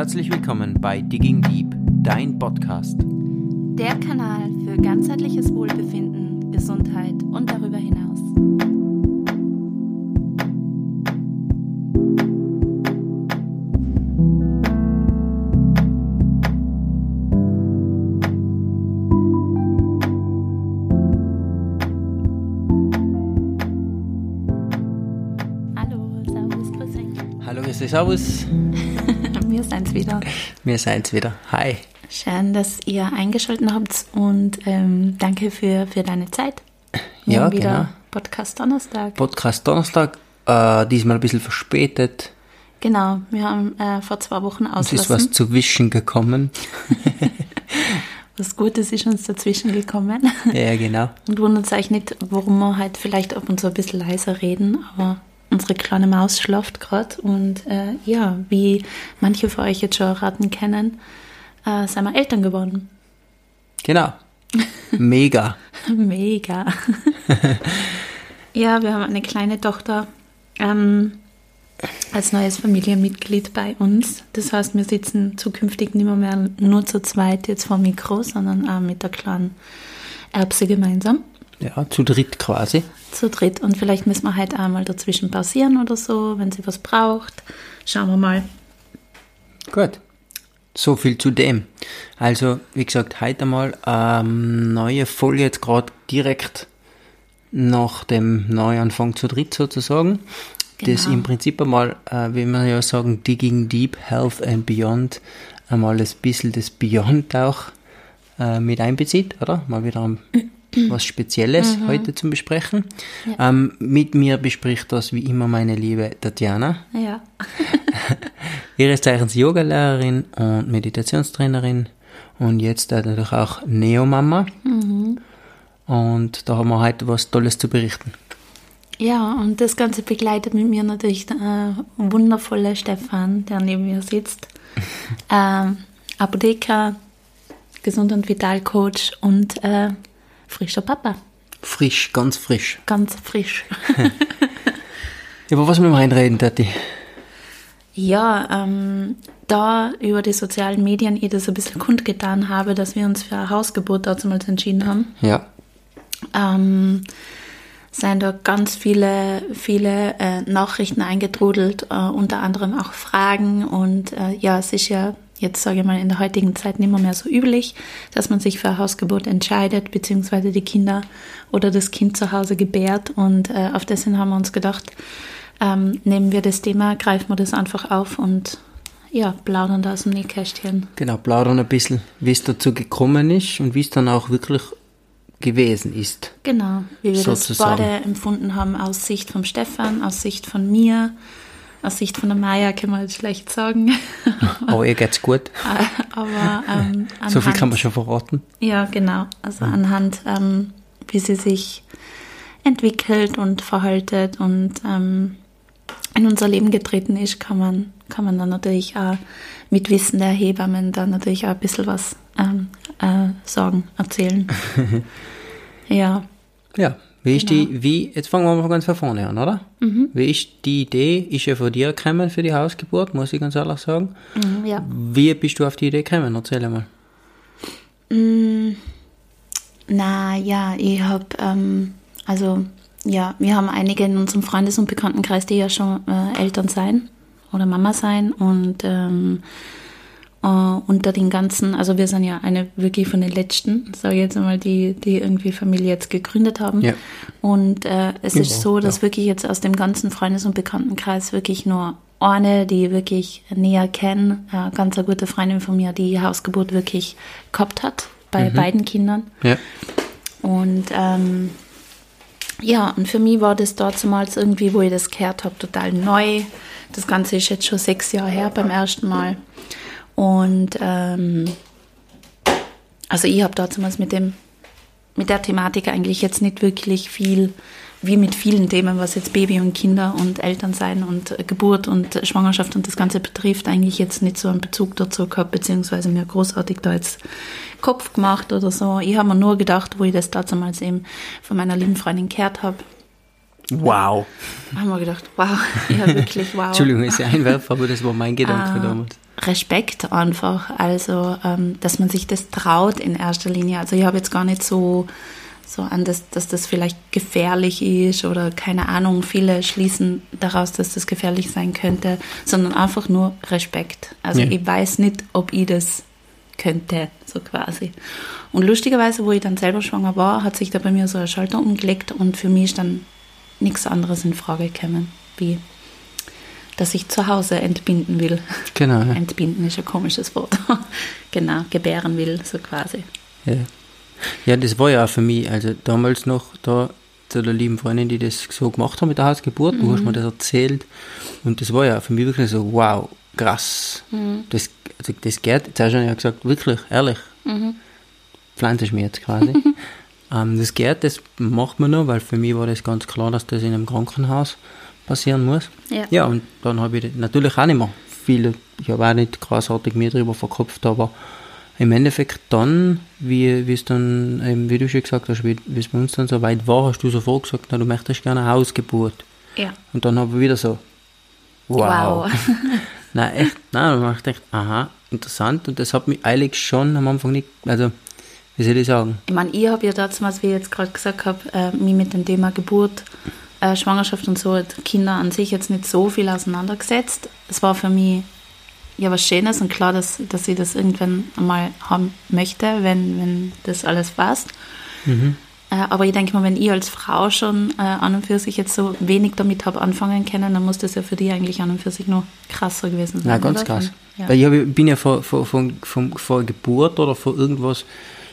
Herzlich willkommen bei Digging Deep, dein Podcast. Der Kanal für ganzheitliches Wohlbefinden, Gesundheit und darüber hinaus. Hallo, servus, grüß euch. Hallo, grüß dich, servus. Wir sind's wieder. Wir sind's wieder. Hi. Schön, dass ihr eingeschaltet habt und danke für deine Zeit. Wir Ja, haben wieder genau. Podcast Donnerstag. Podcast Donnerstag, diesmal ein bisschen verspätet. Genau, wir haben vor 2 Wochen Es ist auslassen. was zu wischen gekommen. Was Gutes ist uns dazwischen gekommen. Ja, genau. Und wundert euch nicht, warum wir halt vielleicht ab und zu ein bisschen leiser reden, aber unsere kleine Maus schlaft gerade und ja, wie manche von euch jetzt schon raten können, sind wir Eltern geworden. Genau. Mega. Mega. Ja, wir haben eine kleine Tochter als neues Familienmitglied bei uns. Das heißt, wir sitzen zukünftig nicht mehr nur zu zweit jetzt vor dem Mikro, sondern auch mit der kleinen Erbse gemeinsam. Ja, zu dritt quasi. Zu dritt. Und vielleicht müssen wir halt einmal dazwischen pausieren oder so, wenn sie was braucht. Schauen wir mal. Gut. So viel zu dem. Also, wie gesagt, heute mal neue Folge, jetzt gerade direkt nach dem Neuanfang zu dritt sozusagen. Das Genau. im Prinzip einmal, wie wir ja sagen, Digging Deep, Health and Beyond, einmal ein bisschen das Beyond auch mit einbezieht, oder? Mal wieder was Spezielles heute zum Besprechen. Ja. Mit mir bespricht das wie immer meine liebe Tatjana. Ja. Ihres Zeichens Yogalehrerin und Meditationstrainerin und jetzt natürlich auch Neomama. Und da haben wir heute was Tolles zu berichten. Ja, und das Ganze begleitet mit mir natürlich der wundervolle Stefan, der neben mir sitzt. Apotheker, Gesund- und Vitalcoach und frischer Papa. Frisch, ganz frisch. Ganz frisch. Über was müssen wir reinreden, Tati? Ja, da über die sozialen Medien ich das ein bisschen kundgetan habe, dass wir uns für ein Hausgebot damals entschieden haben, Ja. sind da ganz viele Nachrichten eingetrudelt, unter anderem auch Fragen und ja, es ist ja jetzt, sage ich mal, in der heutigen Zeit nicht mehr so üblich, dass man sich für ein Hausgebot entscheidet, beziehungsweise die Kinder oder das Kind zu Hause gebärt und auf dessen haben wir uns gedacht, nehmen wir das Thema, greifen wir das einfach auf und ja, plaudern da aus dem Nähkästchen. Genau, plaudern ein bisschen, wie es dazu gekommen ist und wie es dann auch wirklich gewesen ist. Genau, wie wir Sozusagen. das beide empfunden haben, aus Sicht vom Stefan, aus Sicht von mir, aus Sicht von der Maya kann man jetzt schlecht sagen. Aber ihr geht's gut. Aber anhand, So viel kann man schon verraten. Ja, genau. Also anhand, wie sie sich entwickelt und verhaltet und in unser Leben getreten ist, kann man dann natürlich auch mit Wissen der Hebammen dann natürlich auch ein bisschen was sagen, erzählen. Ja. Ja, jetzt fangen wir mal ganz von vorne an, oder? Wie ist die Idee, ist ja von dir gekommen für die Hausgeburt, muss ich ganz ehrlich sagen. Ja. Wie bist du auf die Idee gekommen? Erzähl einmal. Na ja, ich habe, also ja, wir haben einige in unserem Freundes- und Bekanntenkreis, die ja schon Eltern sein oder Mama sein und unter den ganzen, also wir sind ja eine wirklich von den letzten, sage ich jetzt einmal, die irgendwie Familie jetzt gegründet haben. Ja. Und es ist so, dass ja. wirklich jetzt aus dem ganzen Freundes- und Bekanntenkreis wirklich nur eine, die wirklich näher kennen, ganz eine gute Freundin von mir, die Hausgeburt wirklich gehabt hat bei beiden Kindern. Ja. Und ja, und für mich war das damals irgendwie, wo ich das gehört habe, total neu. Das Ganze ist jetzt schon 6 Jahre her beim ersten Mal. Und also ich habe damals mit der Thematik eigentlich jetzt nicht wirklich viel, wie mit vielen Themen, was jetzt Baby und Kinder und Elternsein und Geburt und Schwangerschaft und das Ganze betrifft, eigentlich jetzt nicht so einen Bezug dazu gehabt, beziehungsweise mir großartig da jetzt Kopf gemacht oder so. Ich habe mir nur gedacht, wo ich das damals eben von meiner lieben Freundin gehört habe, Wow. haben wir gedacht, wow, ja wirklich wow. Entschuldigung, ist ja Einwerfer, aber das war mein Gedanke damals. Respekt einfach, also dass man sich das traut in erster Linie. Also ich habe jetzt gar nicht so an, dass das vielleicht gefährlich ist oder keine Ahnung, viele schließen daraus, dass das gefährlich sein könnte, sondern einfach nur Respekt. Also ich weiß nicht, ob ich das könnte, so quasi. Und lustigerweise, wo ich dann selber schwanger war, hat sich da bei mir so ein Schalter umgelegt und für mich ist dann nichts anderes in Frage gekommen, wie dass ich zu Hause entbinden will. Genau. Ja. Entbinden ist ein komisches Wort. Genau, gebären will, so quasi. Ja, das war ja auch für mich, also damals noch da zu der lieben Freundin, die das so gemacht hat mit der Hausgeburt, du hast mir das erzählt und das war ja auch für mich wirklich so, wow, krass. Das geht, jetzt hast du ja gesagt, wirklich, ehrlich, pflanze ich mir jetzt quasi. Das geht, das macht man noch, weil für mich war das ganz klar, dass das in einem Krankenhaus passieren muss. Ja, und dann habe ich natürlich auch nicht mehr viel, ich habe auch nicht großartig mehr drüber verkopft, aber im Endeffekt dann, wie es dann, eben, wie du schon gesagt hast, wie es bei uns dann so weit war, hast du sofort gesagt, na, du möchtest gerne eine Hausgeburt. Ja. Und dann habe ich wieder so, wow. Nein, echt, nein, dann dachte ich, aha, interessant, und das hat mich eigentlich schon am Anfang nicht, also, wie soll ich sagen? Ich meine, ich habe ja damals, wie ich jetzt gerade gesagt habe, mich mit dem Thema Geburt, Schwangerschaft und so, Kinder an sich jetzt nicht so viel auseinandergesetzt. Es war für mich ja was Schönes und klar, dass ich das irgendwann einmal haben möchte, wenn das alles passt. Aber ich denke mal, wenn ich als Frau schon an und für sich jetzt so wenig damit habe anfangen können, dann muss das ja für dich eigentlich an und für sich noch krasser gewesen sein. Ja, ganz krass. Ja. Weil ich bin ja vor Geburt oder vor irgendwas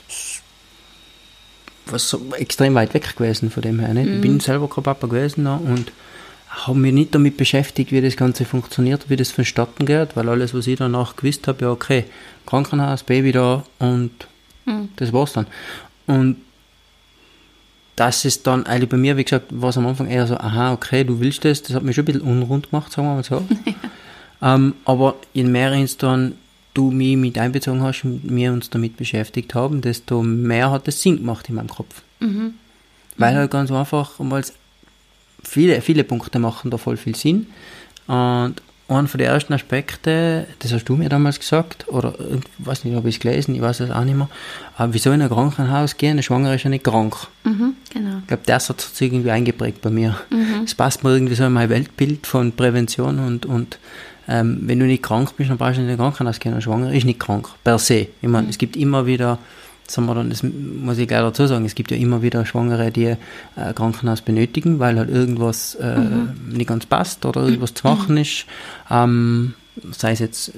was so extrem weit weg gewesen von dem her. Nicht? Ich bin selber kein Papa gewesen und habe mich nicht damit beschäftigt, wie das Ganze funktioniert, wie das vonstatten geht, weil alles, was ich danach gewusst habe, ja okay, Krankenhaus, Baby da und das war's dann. Und das ist dann eigentlich bei mir, wie gesagt, war es am Anfang eher so, aha, okay, du willst das hat mich schon ein bisschen unrund gemacht, sagen wir mal so. Aber je mehr ins dann du mich mit einbezogen hast und wir uns damit beschäftigt haben, desto mehr hat es Sinn gemacht in meinem Kopf. Weil halt ganz einfach, weil viele Punkte machen da voll viel Sinn. Und einer von den ersten Aspekten, das hast du mir damals gesagt, oder ich weiß nicht, ob ich es gelesen, ich weiß es auch nicht mehr, aber wieso in ein Krankenhaus gehen, eine Schwangere ist ja nicht krank. Genau. Ich glaube, das hat sich irgendwie eingeprägt bei mir. Es passt mir irgendwie so in mein Weltbild von Prävention und wenn du nicht krank bist, dann brauchst du nicht in ein Krankenhaus gehen. Eine Schwangere ist nicht krank, per se. Ich meine, es gibt immer wieder, sagen wir dann, das muss ich gleich dazu sagen, es gibt ja immer wieder Schwangere, die ein Krankenhaus benötigen, weil halt irgendwas nicht ganz passt oder irgendwas zu machen ist. Sei es jetzt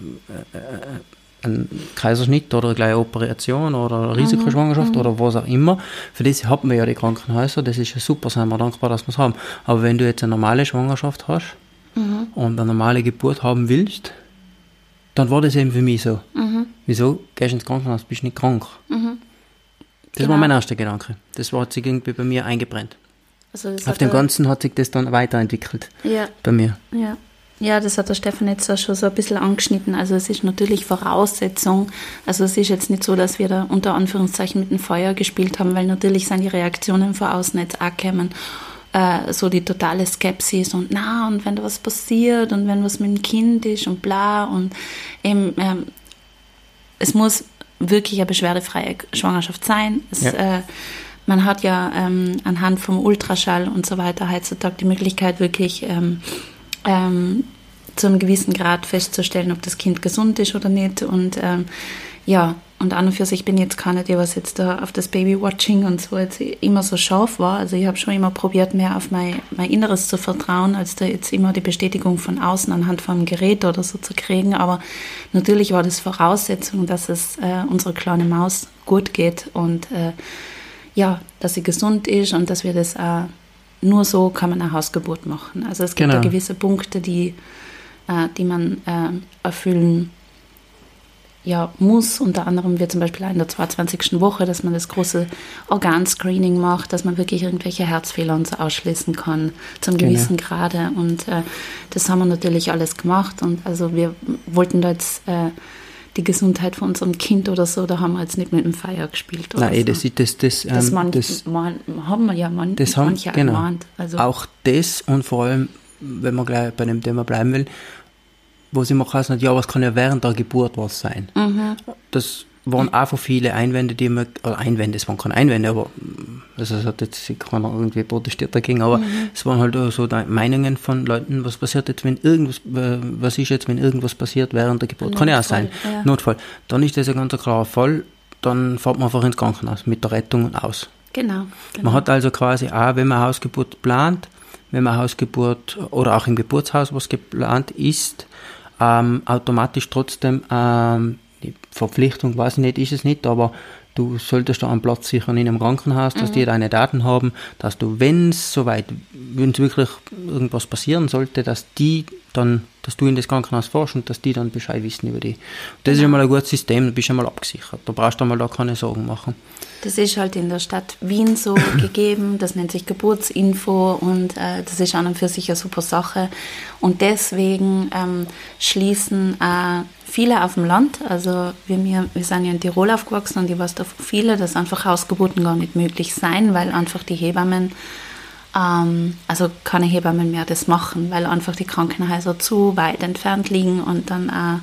ein Kaiserschnitt oder eine kleine Operation oder eine Risikoschwangerschaft oder was auch immer. Für das hat man ja die Krankenhäuser, das ist ja super, sind wir dankbar, dass wir es haben. Aber wenn du jetzt eine normale Schwangerschaft hast, und eine normale Geburt haben willst, dann war das eben für mich so. Wieso gehst du ins Krankenhaus, bist nicht krank? Das war mein erster Gedanke. Das hat sich irgendwie bei mir eingebrennt. Also auf dem Ganzen hat sich das dann weiterentwickelt bei mir. Ja, das hat der Stefan jetzt auch schon so ein bisschen angeschnitten. Also es ist natürlich Voraussetzung. Also es ist jetzt nicht so, dass wir da unter Anführungszeichen mit dem Feuer gespielt haben, weil natürlich sind die Reaktionen von außen jetzt auch gekommen. So die totale Skepsis und und wenn da was passiert und wenn was mit dem Kind ist und bla und eben, es muss wirklich eine beschwerdefreie Schwangerschaft sein. Man hat ja anhand vom Ultraschall und so weiter heutzutage die Möglichkeit wirklich zu einem gewissen Grad festzustellen, ob das Kind gesund ist oder nicht und und an und für sich bin ich jetzt keine, die was jetzt da auf das Baby-Watching und so jetzt immer so scharf war. Also ich habe schon immer probiert, mehr auf mein Inneres zu vertrauen, als da jetzt immer die Bestätigung von außen anhand von einem Gerät oder so zu kriegen. Aber natürlich war das Voraussetzung, dass es unserer kleinen Maus gut geht und dass sie gesund ist und dass wir das nur so kann man eine Hausgeburt machen. Also es gibt da gewisse Punkte, die man erfüllen muss, unter anderem wird zum Beispiel in der 22. Woche, dass man das große Organscreening macht, dass man wirklich irgendwelche Herzfehler und so ausschließen kann, zum gewissen Grade und das haben wir natürlich alles gemacht und also wir wollten da jetzt die Gesundheit von unserem Kind oder so, da haben wir jetzt nicht mit dem Feuer gespielt. Oder Nein, so. Das haben wir ja manche gemeint. Also auch das und vor allem, wenn man gleich bei dem Thema bleiben will, wo sie mir geheißen hat, ja, was kann ja während der Geburt was sein. Das waren einfach viele Einwände, es waren keine Einwände, aber also es hat jetzt keiner irgendwie protestiert dagegen, aber es waren halt auch so Meinungen von Leuten, was passiert jetzt, wenn irgendwas passiert während der Geburt. Kann ja auch sein. Ja. Notfall. Dann ist das ein ganz klarer Fall, dann fährt man einfach ins Krankenhaus mit der Rettung und aus. Genau. Man hat also quasi auch, wenn man Hausgeburt plant, wenn man Hausgeburt oder auch im Geburtshaus was geplant ist, automatisch trotzdem die Verpflichtung, weiß ich nicht, ist es nicht, aber du solltest da einen Platz sichern in einem Krankenhaus, dass die deine Daten haben, dass du, wenn es wirklich irgendwas passieren sollte, dass du in das Krankenhaus fährst und dass die dann Bescheid wissen über die. Das ist einmal ein gutes System, du bist einmal abgesichert. Da brauchst du einmal da keine Sorgen machen. Das ist halt in der Stadt Wien so gegeben, das nennt sich Geburtsinfo und das ist an und für sich eine super Sache. Und deswegen schließen viele auf dem Land, also wir sind ja in Tirol aufgewachsen und ich weiß da von vielen, dass einfach Hausgeburten gar nicht möglich sein, weil einfach die Hebammen, also keine Hebammen mehr das machen, weil einfach die Krankenhäuser zu weit entfernt liegen und dann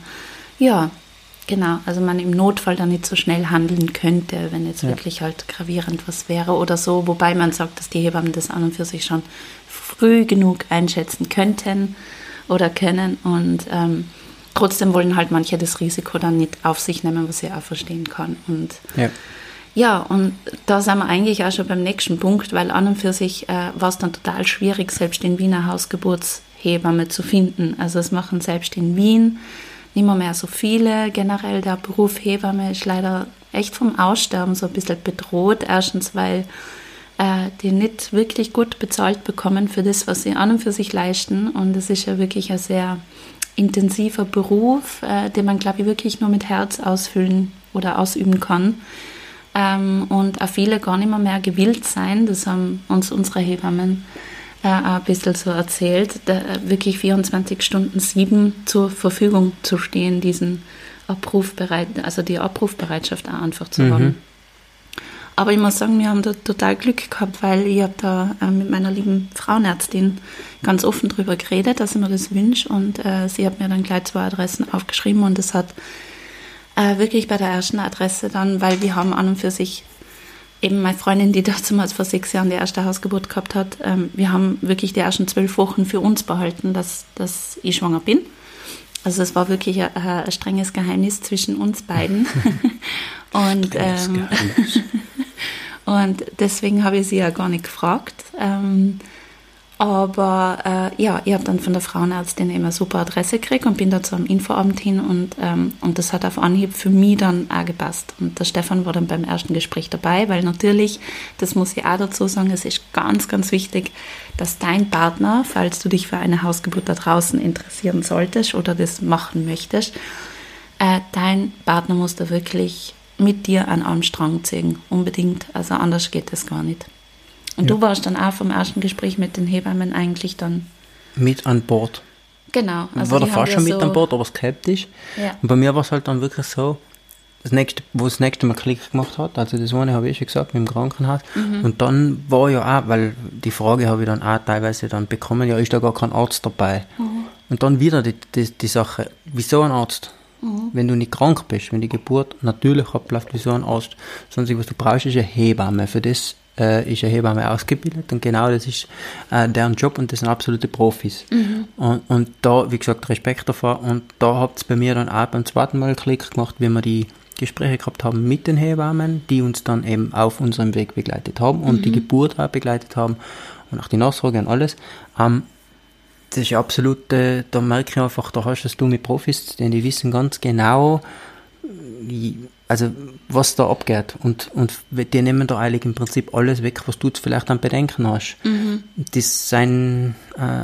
genau, also man im Notfall dann nicht so schnell handeln könnte, wenn jetzt wirklich halt gravierend was wäre oder so, wobei man sagt, dass die Hebammen das an und für sich schon früh genug einschätzen könnten oder können und trotzdem wollen halt manche das Risiko dann nicht auf sich nehmen, was ich auch verstehen kann. Und und da sind wir eigentlich auch schon beim nächsten Punkt, weil an und für sich war es dann total schwierig, selbst in Wiener Hausgeburtshebamme zu finden. Also es machen selbst in Wien nicht mehr so viele. Generell der Beruf Hebamme ist leider echt vom Aussterben so ein bisschen bedroht. Erstens, weil die nicht wirklich gut bezahlt bekommen für das, was sie an und für sich leisten. Und es ist ja wirklich ein sehr intensiver Beruf, den man, glaube ich, wirklich nur mit Herz ausfüllen oder ausüben kann. Und auch viele gar nicht mehr gewillt sein, das haben uns unsere Hebammen auch ein bisschen so erzählt, wirklich 24 Stunden 7 zur Verfügung zu stehen, die Abrufbereitschaft auch einfach zu haben. Aber ich muss sagen, wir haben da total Glück gehabt, weil ich habe da mit meiner lieben Frauenärztin ganz offen drüber geredet, dass ich mir das wünsche und sie hat mir dann gleich 2 Adressen aufgeschrieben und das hat wirklich bei der ersten Adresse dann, weil wir haben an und für sich eben meine Freundin, die damals vor 6 Jahren die erste Hausgeburt gehabt hat, wir haben wirklich die ersten 12 Wochen für uns behalten, dass ich schwanger bin. Also es war wirklich ein strenges Geheimnis zwischen uns beiden. Und deswegen habe ich sie ja gar nicht gefragt. Aber ich habe dann von der Frauenärztin immer eine super Adresse gekriegt und bin da zu einem Infoabend hin und das hat auf Anhieb für mich dann auch gepasst. Und der Stefan war dann beim ersten Gespräch dabei, weil natürlich, das muss ich auch dazu sagen, es ist ganz, ganz wichtig, dass dein Partner, falls du dich für eine Hausgeburt da draußen interessieren solltest oder das machen möchtest, dein Partner muss da wirklich mit dir an einem Strang ziehen, unbedingt, also anders geht das gar nicht. Und du warst dann auch vom ersten Gespräch mit den Hebammen eigentlich dann mit an Bord. Genau. Also war der fast schon mit an Bord, aber skeptisch. Ja. Und bei mir war es halt dann wirklich so, wo das nächste Mal Klick gemacht hat, also das eine habe ich schon gesagt, mit dem Krankenhaus. Und dann war ja auch, weil die Frage habe ich dann auch teilweise dann bekommen, ja, ist da gar kein Arzt dabei? Und dann wieder die Sache, wieso ein Arzt? Wenn du nicht krank bist, wenn die Geburt natürlich abläuft, wieso ein Arzt? Sondern was du brauchst, ist eine Hebamme. Für das ist eine Hebamme ausgebildet und genau das ist deren Job und das sind absolute Profis. Und da, wie gesagt, Respekt davor und da hat es bei mir dann auch beim zweiten Mal Klick gemacht, wie wir die Gespräche gehabt haben mit den Hebammen, die uns dann eben auf unserem Weg begleitet haben und die Geburt auch begleitet haben und auch die Nachsorge und alles. Das ist absolut, da merke ich einfach, da hast du mit Profis, denn die wissen ganz genau, also was da abgeht und die nehmen da eigentlich im Prinzip alles weg, was du vielleicht an Bedenken hast. Das sind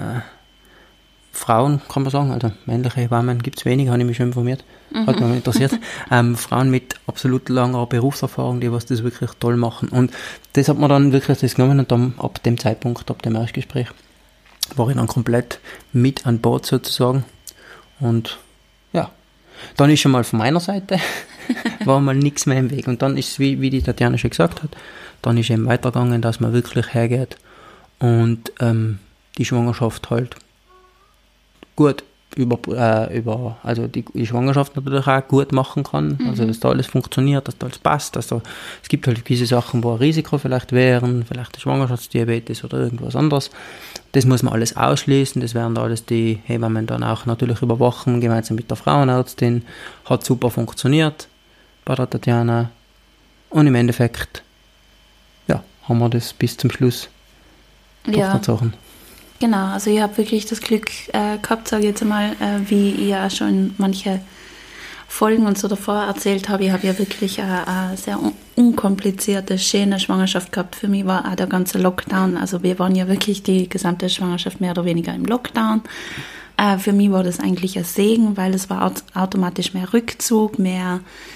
Frauen, kann man sagen, also männliche Hebammen gibt es wenig, habe ich mich schon informiert, hat mich interessiert. Frauen mit absolut langer Berufserfahrung, die was das wirklich toll machen und das hat man dann wirklich das genommen und dann ab dem Zeitpunkt, ab dem Erstgespräch, war ich dann komplett mit an Bord sozusagen und ja, dann ist schon mal von meiner Seite war mal nichts mehr im Weg und dann ist es, wie die Tatjana schon gesagt hat, dann ist eben weitergegangen, dass man wirklich hergeht und die Schwangerschaft halt gut, also die Schwangerschaft natürlich auch gut machen kann, also dass da alles funktioniert, dass da alles passt, es gibt halt gewisse Sachen, wo ein Risiko vielleicht wären, vielleicht der Schwangerschaftsdiabetes oder irgendwas anderes. Das muss man alles ausschließen, das werden da alles die Hebammen dann auch natürlich überwachen, gemeinsam mit der Frauenärztin. Hat super funktioniert bei der Tatjana und im Endeffekt, ja, haben wir das bis zum Schluss durchgezogen. Genau, also ich habe wirklich das Glück gehabt, sage ich jetzt einmal, wie ich ja schon in manche Folgen und so davor erzählt habe, ich habe ja wirklich eine sehr unkomplizierte, schöne Schwangerschaft gehabt. Für mich war auch der ganze Lockdown, also wir waren ja wirklich die gesamte Schwangerschaft mehr oder weniger im Lockdown. Für mich war das eigentlich ein Segen, weil es war automatisch mehr Rückzug, mehr,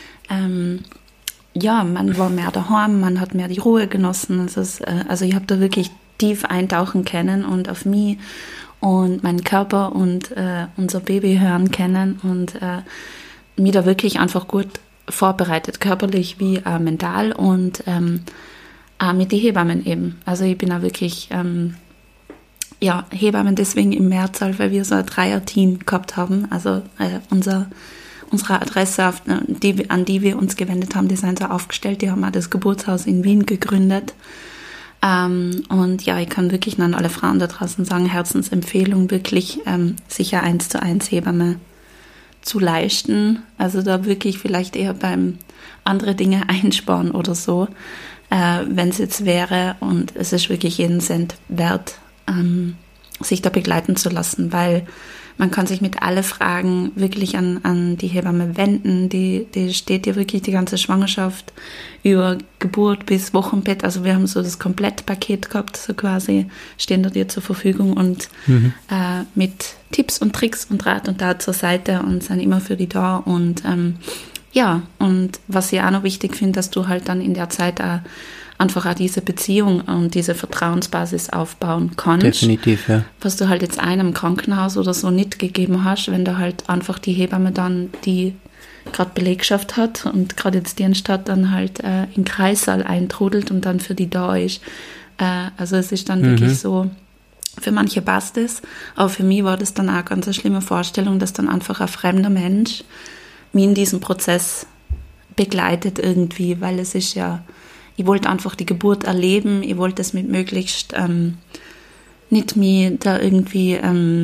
man war mehr daheim, man hat mehr die Ruhe genossen. Also ich habe da wirklich tief eintauchen können und auf mich und meinen Körper und unser Baby hören können und mich da wirklich einfach gut vorbereitet, körperlich wie mental und auch mit den Hebammen eben. Also ich bin auch wirklich Hebammen deswegen im Mehrzahl, weil wir so ein Dreier-Team gehabt haben. Also unsere Adresse, an die wir uns gewendet haben, die sind so aufgestellt. Die haben auch das Geburtshaus in Wien gegründet. Und ja, ich kann wirklich an alle Frauen da draußen sagen, Herzensempfehlung, wirklich sicher 1:1 Hebamme zu leisten. Also da wirklich vielleicht eher beim andere Dinge einsparen oder so, wenn es jetzt wäre. Und es ist wirklich jeden Cent wert, sich da begleiten zu lassen, weil man kann sich mit alle Fragen wirklich an die Hebamme wenden. Die steht dir wirklich die ganze Schwangerschaft über Geburt bis Wochenbett. Also wir haben so das Komplettpaket gehabt, so quasi stehen da dir zur Verfügung und mit Tipps und Tricks und Rat und Tat zur Seite und sind immer für die da. Und und was ich auch noch wichtig finde, dass du halt dann in der Zeit einfach auch diese Beziehung und diese Vertrauensbasis aufbauen kannst. Definitiv, ja. Was du halt jetzt einem Krankenhaus oder so nicht gegeben hast, wenn da halt einfach die Hebamme dann, die gerade Belegschaft hat und gerade jetzt Dienstag dann halt in den Kreissaal eintrudelt und dann für die da ist. Also es ist dann wirklich so, für manche passt es, aber für mich war das dann auch ganz eine schlimme Vorstellung, dass dann einfach ein fremder Mensch mich in diesem Prozess begleitet irgendwie, weil es ist ja, ich wollte einfach die Geburt erleben, ich wollte es mit möglichst nicht mich da irgendwie,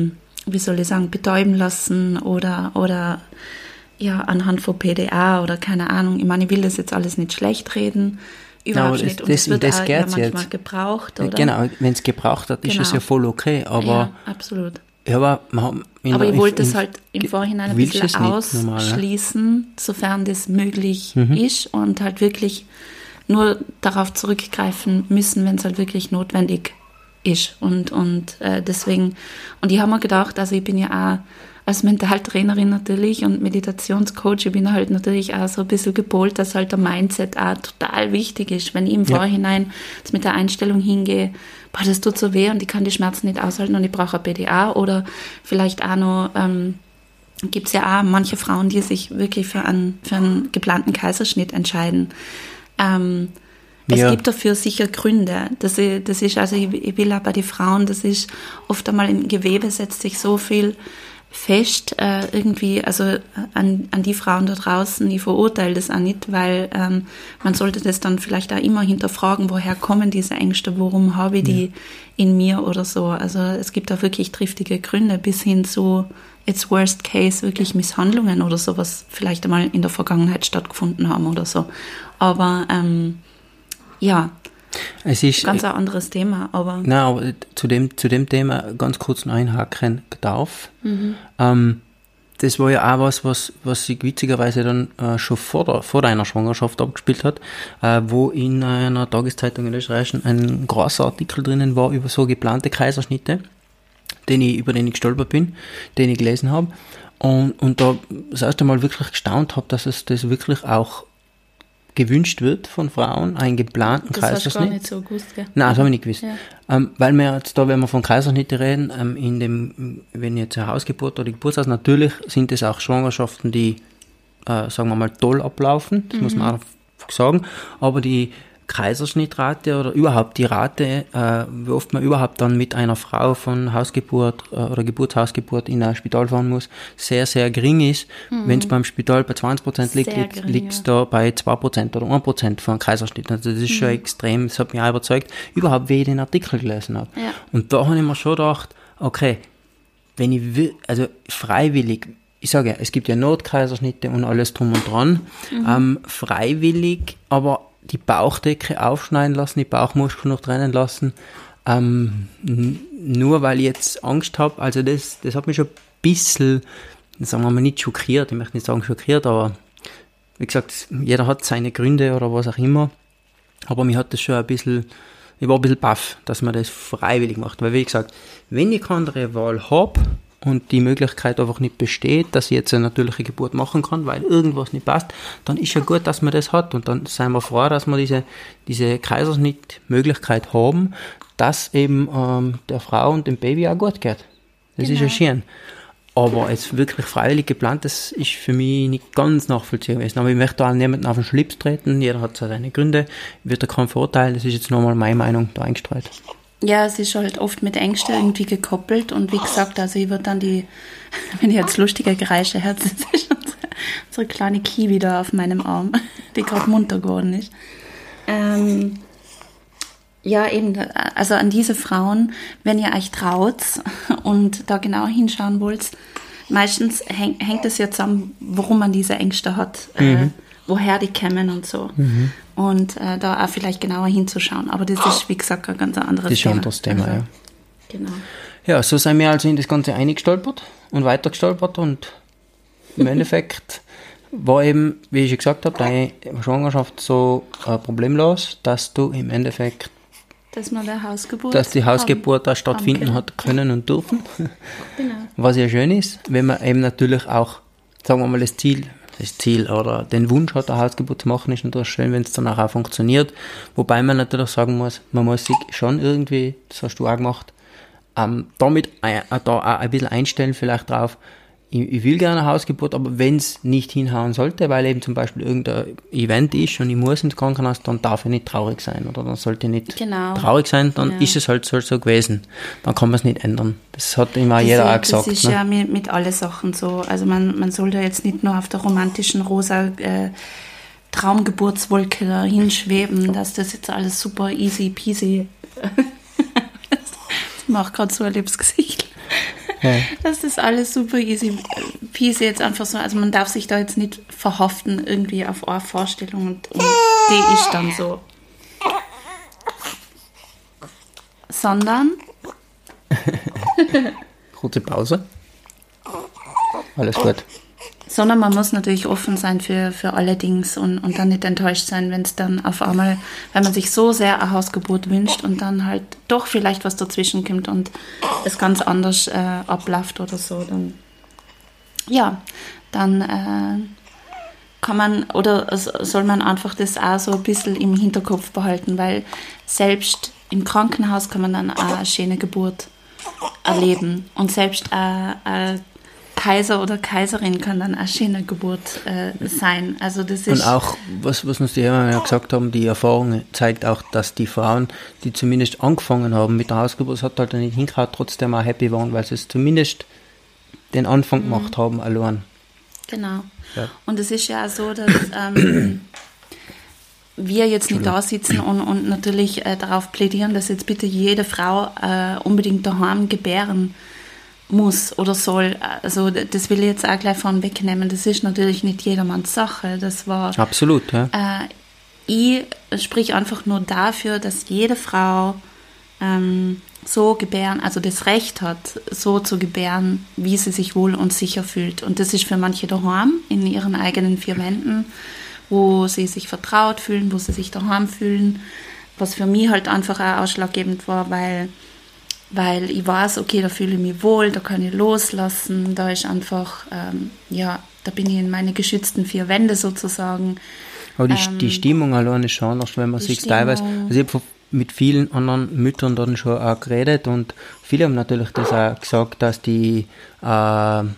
betäuben lassen oder anhand von PDA oder keine Ahnung. Ich meine, ich will das jetzt alles nicht schlecht reden, überhaupt nicht. Und es wird auch manchmal jetzt gebraucht, oder? Genau, wenn es gebraucht hat, ist es ja voll okay, aber... Ja, absolut. Ja, aber ich wollte es halt im Vorhinein ein bisschen ausschließen, sofern das möglich ist und halt wirklich nur darauf zurückgreifen müssen, wenn es halt wirklich notwendig ist. Und deswegen, und ich habe mir gedacht, also ich bin ja auch als Mentaltrainerin natürlich und Meditationscoach, ich bin halt natürlich auch so ein bisschen gepolt, dass halt der Mindset auch total wichtig ist. Wenn ich im Vorhinein jetzt mit der Einstellung hingehe, boah, das tut so weh und ich kann die Schmerzen nicht aushalten und ich brauche ein PDA oder vielleicht auch noch, gibt es ja auch manche Frauen, die sich wirklich für einen geplanten Kaiserschnitt entscheiden. Es gibt dafür sicher Gründe. Das ist, also ich will auch bei den Frauen, das ist oft einmal im Gewebe setzt sich so viel fest, irgendwie, also an die Frauen da draußen, ich verurteile das auch nicht, weil man sollte das dann vielleicht auch immer hinterfragen, woher kommen diese Ängste, warum habe ich die in mir oder so. Also es gibt da wirklich triftige Gründe, bis hin zu jetzt worst case wirklich Misshandlungen oder so, was vielleicht einmal in der Vergangenheit stattgefunden haben oder so. Aber es ist ganz ein anderes Thema. Aber zu dem Thema ganz kurz noch einhaken darf. Das war ja auch was sich witzigerweise dann schon vor deiner Schwangerschaft abgespielt hat, wo in einer Tageszeitung in Österreich ein großer Artikel drinnen war über so geplante Kaiserschnitte, über den ich gestolpert bin, den ich gelesen habe. Und da das erste Mal wirklich gestaunt habe, dass es das wirklich auch gewünscht wird von Frauen, einen geplanten Kaiserschnitt. Das hast du gar nicht so gewusst, gell? Nein, das habe ich nicht gewusst. Ja. Weil wir jetzt da, wenn wir von Kaiserschnitte reden, wenn jetzt eine Hausgeburt oder Geburtshaus, natürlich sind es auch Schwangerschaften, die, sagen wir mal, toll ablaufen, das muss man auch sagen, aber die Kaiserschnittrate oder überhaupt die Rate, wie oft man überhaupt dann mit einer Frau von Hausgeburt oder Geburtshausgeburt in ein Spital fahren muss, sehr, sehr gering ist. Wenn es beim Spital bei 20% liegt, liegt es da bei 2% oder 1% von einem Kaiserschnitt. Also das ist schon extrem, das hat mich auch überzeugt, überhaupt wie ich den Artikel gelesen habe. Ja. Und da habe ich mir schon gedacht, okay, wenn ich will, also freiwillig, ich sage ja, es gibt ja Notkaiserschnitte und alles drum und dran, freiwillig, aber die Bauchdecke aufschneiden lassen, die Bauchmuskeln noch trennen lassen, nur weil ich jetzt Angst habe, also das hat mich schon ein bisschen, sagen wir mal, nicht schockiert, ich möchte nicht sagen schockiert, aber wie gesagt, jeder hat seine Gründe oder was auch immer, aber mich hat das schon ein bisschen, ich war ein bisschen baff, dass man das freiwillig macht, weil wie gesagt, wenn ich keine andere Wahl habe und die Möglichkeit einfach nicht besteht, dass ich jetzt eine natürliche Geburt machen kann, weil irgendwas nicht passt, dann ist ja gut, dass man das hat und dann sind wir froh, dass wir diese Kaiserschnittmöglichkeit haben, dass eben der Frau und dem Baby auch gut geht. Das ist ja schön. Aber jetzt wirklich freiwillig geplant, das ist für mich nicht ganz nachvollziehbar gewesen. Aber ich möchte auch niemanden auf den Schlips treten, jeder hat seine Gründe, ich würde da keinen verurteilen, das ist jetzt nochmal meine Meinung da eingestreut. Ja, es ist halt oft mit Ängsten irgendwie gekoppelt und wie gesagt, also ich würde dann wenn ich jetzt lustige Geräusche höre, das ist unsere kleine Kiwi da auf meinem Arm, die gerade munter geworden ist. Ja, eben, also an diese Frauen, wenn ihr euch traut und da genau hinschauen wollt, meistens hängt es ja zusammen, warum man diese Ängste hat, woher die kommen und so. Und da auch vielleicht genauer hinzuschauen. Aber das ist, wie gesagt, ein ganz anderes Thema. Das ist ein anderes Thema, also, ja. Genau. Ja, so sind wir also in das Ganze eingestolpert und weitergestolpert und im Endeffekt war eben, wie ich schon gesagt habe, deine Schwangerschaft so problemlos, dass du im Endeffekt dass die Hausgeburt da stattfinden hat können und dürfen. Genau. Was ja schön ist, wenn man eben natürlich auch, sagen wir mal, das Ziel oder den Wunsch hat, eine Hausgeburt zu machen, ist natürlich schön, wenn es dann auch funktioniert. Wobei man natürlich sagen muss, man muss sich schon irgendwie, das hast du auch gemacht, damit da auch ein bisschen einstellen vielleicht drauf, ich will gerne eine Hausgeburt, aber wenn es nicht hinhauen sollte, weil eben zum Beispiel irgendein Event ist und ich muss ins Krankenhaus, dann darf ich nicht traurig sein oder dann sollte ich nicht traurig sein, dann ist es halt so gewesen. Dann kann man es nicht ändern. Das hat immer jeder auch gesagt. Das ist ja mit allen Sachen so. Also man soll da jetzt nicht nur auf der romantischen rosa Traumgeburtswolke da hinschweben, dass das jetzt alles super easy peasy ich mache gerade so ein liebes Gesicht. Ja. Das ist alles super easy peasy jetzt einfach so, also man darf sich da jetzt nicht verhaften irgendwie auf eine Vorstellung und die ist dann so. Sondern kurze Pause. Alles gut. Sondern man muss natürlich offen sein für alle Dings und dann nicht enttäuscht sein, wenn es dann auf einmal, wenn man sich so sehr eine Hausgeburt wünscht und dann halt doch vielleicht was dazwischen kommt und es ganz anders abläuft oder so, dann kann man oder soll man einfach das auch so ein bisschen im Hinterkopf behalten, weil selbst im Krankenhaus kann man dann auch eine schöne Geburt erleben und selbst Kaiser oder Kaiserin kann dann eine schöne Geburt sein. Also das ist und auch, was uns die ja gesagt haben, die Erfahrung zeigt auch, dass die Frauen, die zumindest angefangen haben mit der Hausgeburt, es hat halt nicht hingehauen, trotzdem auch happy waren, weil sie es zumindest den Anfang gemacht haben, allein. Genau. Ja. Und es ist ja auch so, dass wir jetzt nicht da sitzen und natürlich darauf plädieren, dass jetzt bitte jede Frau unbedingt daheim gebären muss oder soll. Also das will ich jetzt auch gleich vorne wegnehmen. Das ist natürlich nicht jedermanns Sache. Das war absolut, ja. Ich sprich einfach nur dafür, dass jede Frau so gebären, also das Recht hat, so zu gebären, wie sie sich wohl und sicher fühlt. Und das ist für manche daheim, in ihren eigenen vier Wänden, wo sie sich vertraut fühlen, wo sie sich daheim fühlen. Was für mich halt einfach auch ausschlaggebend war, weil ich weiß, okay, da fühle ich mich wohl, da kann ich loslassen, da ist einfach, da bin ich in meine geschützten vier Wände sozusagen. Aber die Stimmung allein ist schon anders, wenn man sich teilweise, also ich habe mit vielen anderen Müttern dann schon auch geredet und viele haben natürlich das auch gesagt, dass die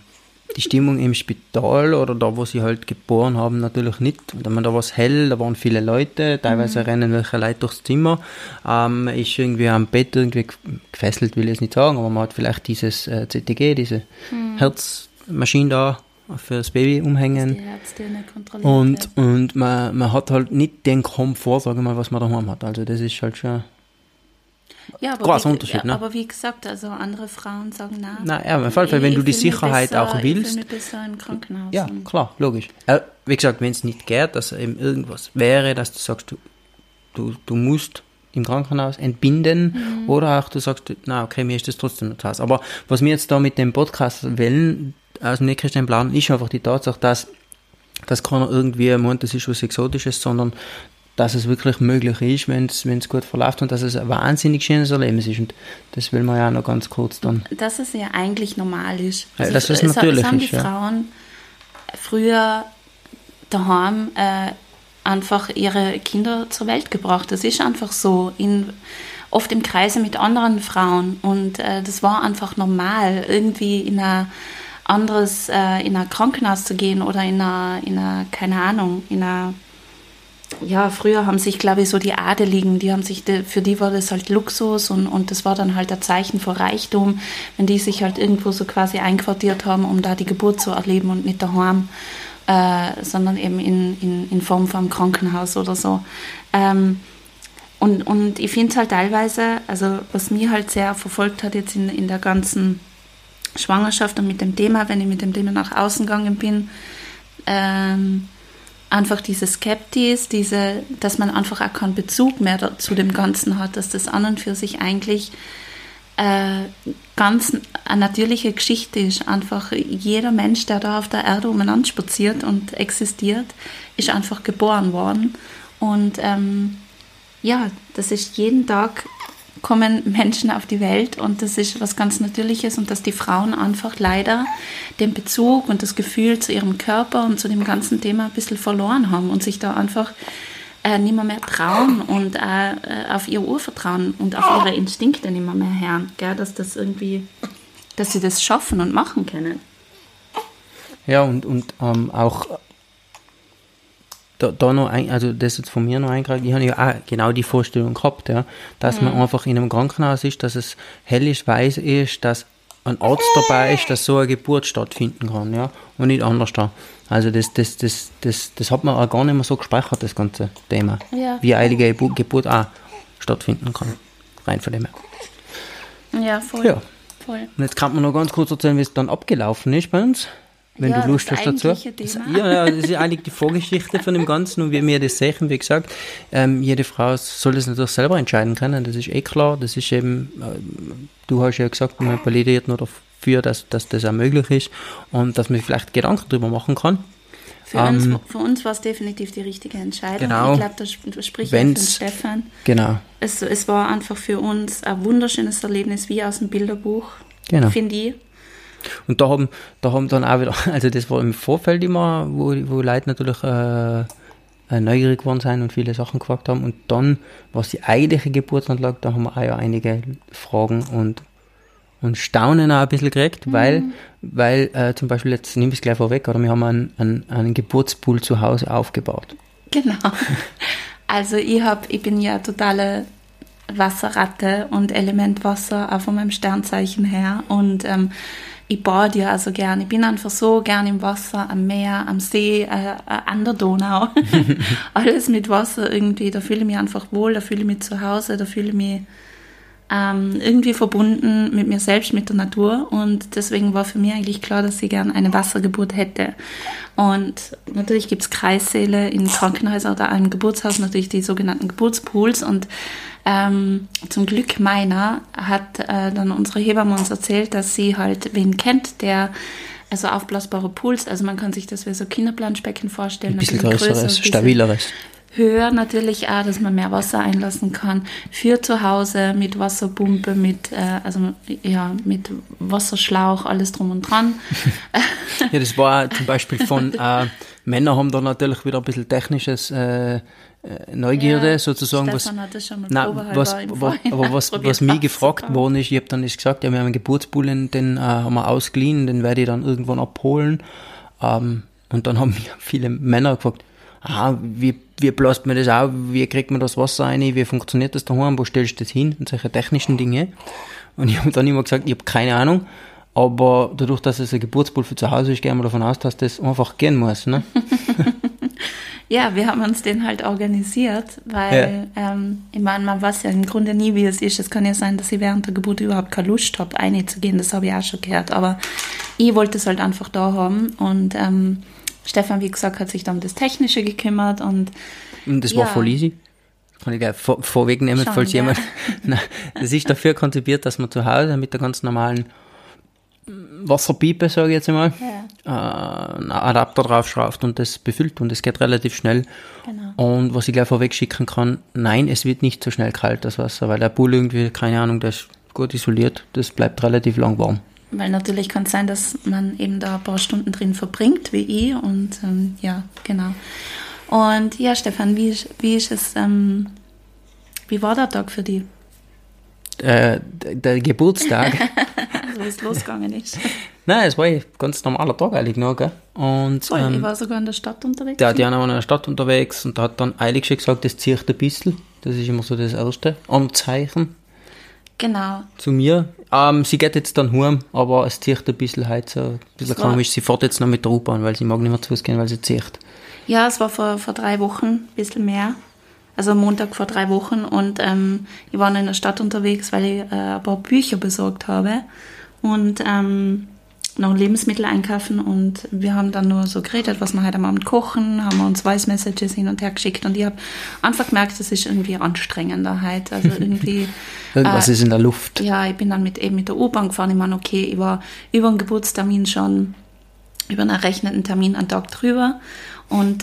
die Stimmung im Spital oder da, wo sie halt geboren haben, natürlich nicht. Da war es hell, da waren viele Leute, teilweise rennen welche Leute durchs Zimmer, ist irgendwie am Bett irgendwie gefesselt, will ich es nicht sagen, aber man hat vielleicht dieses CTG, diese Herzmaschine da für das Baby umhängen. Die Herztöne kontrolliert und man hat halt nicht den Komfort, sage ich mal, was man daheim hat. Also das ist halt schon großer Unterschied. Ne? Aber wie gesagt, also andere Frauen sagen, na ja, auf jeden Fall, wenn du die Sicherheit besser, auch willst. Ich fühle mich besser im Krankenhaus. Ja, klar, logisch. Wie gesagt, wenn es nicht geht, dass eben irgendwas wäre, dass du sagst, du musst im Krankenhaus entbinden oder auch du sagst, na okay, mir ist das trotzdem nicht Haus. Aber was wir jetzt da mit dem Podcast wählen, aus dem Nähkästchen planen, ist einfach die Tatsache, dass keiner irgendwie meint, das ist was Exotisches, sondern dass es wirklich möglich ist, wenn es gut verläuft und dass es ein wahnsinnig schönes Erlebnis ist. Und das will man ja auch noch ganz kurz dann. Dass es ja eigentlich normal ist. Also dass es natürlich es haben ist, die Frauen früher daheim einfach ihre Kinder zur Welt gebracht. Das ist einfach so, oft im Kreise mit anderen Frauen. Und das war einfach normal, irgendwie in ein Krankenhaus zu gehen oder keine Ahnung, ja, früher haben sich, glaube ich, so die Adeligen, für die war das halt Luxus und das war dann halt ein Zeichen von Reichtum, wenn die sich halt irgendwo so quasi einquartiert haben, um da die Geburt zu erleben und nicht daheim, sondern eben in Form von einem Krankenhaus oder so. Und ich finde es halt teilweise, also was mich halt sehr verfolgt hat jetzt in der ganzen Schwangerschaft und mit dem Thema, wenn ich mit dem Thema nach außen gegangen bin, einfach diese Skeptis, dass man einfach auch keinen Bezug mehr zu dem Ganzen hat, dass das an und für sich eigentlich ganz eine natürliche Geschichte ist. Einfach jeder Mensch, der da auf der Erde umeinander spaziert und existiert, ist einfach geboren worden. Und ja, das ist jeden Tag kommen Menschen auf die Welt und das ist was ganz Natürliches und dass die Frauen einfach leider den Bezug und das Gefühl zu ihrem Körper und zu dem ganzen Thema ein bisschen verloren haben und sich da einfach nicht mehr trauen und auf ihr Urvertrauen und auf ihre Instinkte nicht mehr hören, gell? Dass sie das schaffen und machen können. Ja, und auch da noch, also das jetzt von mir noch eingreift, ich habe ja auch genau die Vorstellung gehabt, ja, dass man einfach in einem Krankenhaus ist, dass es hell ist, weiß ist, dass ein Arzt dabei ist, dass so eine Geburt stattfinden kann, ja, und nicht anders da. Also das hat man auch gar nicht mehr so gespeichert, das ganze Thema. Ja. Wie eine eilige Geburt auch stattfinden kann. Rein von dem her. Ja, voll. Ja. Voll. Und jetzt kann man noch ganz kurz erzählen, wie es dann abgelaufen ist bei uns. Wenn du Lust hast dazu. Ja, das ist eigentlich die Vorgeschichte von dem Ganzen und wie wir das sehen, wie gesagt, jede Frau soll das natürlich selber entscheiden können, das ist klar, das ist eben, du hast ja gesagt, man plädiert nur dafür, dass das auch möglich ist und dass man vielleicht Gedanken darüber machen kann. Für uns war es definitiv die richtige Entscheidung. Genau. Ich glaube, das spricht ja für Stefan. Genau. Es war einfach für uns ein wunderschönes Erlebnis, wie aus dem Bilderbuch, finde ich. Und da haben dann auch wieder, also das war im Vorfeld immer, wo Leute natürlich neugierig geworden sind und viele Sachen gefragt haben. Und dann, was die eigentliche Geburt anlag, da haben wir auch ja einige Fragen und Staunen auch ein bisschen gekriegt, weil zum Beispiel, jetzt nehme ich es gleich vorweg, oder wir haben einen Geburtspool zu Hause aufgebaut. Genau. Also ich bin ja totale Wasserratte und Element Wasser, auch von meinem Sternzeichen her. Und ich bade ja also gern. Ich bin einfach so gern im Wasser, am Meer, am See, an der Donau. Alles mit Wasser irgendwie. Da fühle ich mich einfach wohl, da fühle ich mich zu Hause, da fühle ich mich irgendwie verbunden mit mir selbst, mit der Natur. Und deswegen war für mich eigentlich klar, dass ich gern eine Wassergeburt hätte. Und natürlich gibt es Kreissäle in Krankenhäusern oder einem Geburtshaus, natürlich die sogenannten Geburtspools. Und zum Glück meiner hat dann unsere Hebamme uns erzählt, dass sie halt wen kennt, der also aufblasbare Pools, also man kann sich das wie so Kinderplanschbecken vorstellen. Ein bisschen größeres, stabileres. Höher natürlich auch, dass man mehr Wasser einlassen kann. Für zu Hause mit Wasserpumpe, mit Wasserschlauch, alles drum und dran. Ja, das war zum Beispiel von Männer haben da natürlich wieder ein bisschen technisches Neugierde sozusagen. Stefan hat das schon mal was mich gefragt worden ist, ich habe dann gesagt, ja, wir haben einen Geburtsbullen, den haben wir ausgeliehen, den werde ich dann irgendwann abholen. Und dann haben mich viele Männer gefragt, wie bläst man das auf, wie kriegt man das Wasser rein, wie funktioniert das daheim, wo stellst du das hin und solche technischen Dinge. Und ich habe dann immer gesagt, ich habe keine Ahnung, aber dadurch, dass es ein Geburtsbull für zu Hause ist, gehen wir davon aus, dass das einfach gehen muss. Ne? Ja, wir haben uns den halt organisiert, weil ich meine, man weiß ja im Grunde nie, wie es ist. Es kann ja sein, dass ich während der Geburt überhaupt keine Lust habe, reinzugehen, das habe ich auch schon gehört, aber ich wollte es halt einfach da haben und Stefan, wie gesagt, hat sich dann um das Technische gekümmert und das war voll easy. Kann ich gleich vorwegnehmen, schon, falls jemand... Nein, das ist dafür konzipiert, dass man zu Hause mit der ganz normalen Wasserpiepe, sage ich jetzt einmal, einen Adapter draufschraubt und das befüllt und es geht relativ schnell. Genau. Und was ich gleich vorweg schicken kann, nein, es wird nicht so schnell kalt, das Wasser, weil der Pool irgendwie, keine Ahnung, der ist gut isoliert, das bleibt relativ lang warm. Weil natürlich kann es sein, dass man eben da ein paar Stunden drin verbringt, wie ich und ja, genau. Und ja, Stefan, wie ist es, wie war der Tag für dich? Der Geburtstag. Also, wie es losgegangen ist. Nein, es war ein ganz normaler Tag eigentlich noch, gell? Und, Voll, ich war sogar in der Stadt unterwegs. Der Diana war in der Stadt unterwegs und hat dann eilig schon gesagt, das zieht ein bisschen. Das ist immer so das erste Anzeichen. Genau. Zu mir. Sie geht jetzt dann heim, aber es zieht ein bisschen heute so ein bisschen komisch. Sie fährt jetzt noch mit der U-Bahn, weil sie mag nicht mehr zu Fuß gehen, weil sie zieht. Ja, es war vor 3 Wochen, ein bisschen mehr. Also Montag vor 3 Wochen und ich war in der Stadt unterwegs, weil ich ein paar Bücher besorgt habe und noch Lebensmittel einkaufen und wir haben dann nur so geredet, was wir heute am Abend kochen, haben wir uns Voice Messages hin und her geschickt und ich habe einfach gemerkt, es ist irgendwie anstrengender heute, also irgendwie... Irgendwas ist in der Luft. Ja, ich bin dann mit der U-Bahn gefahren, ich meine, okay, ich war über einen Geburtstermin schon, über einen errechneten Termin einen Tag drüber und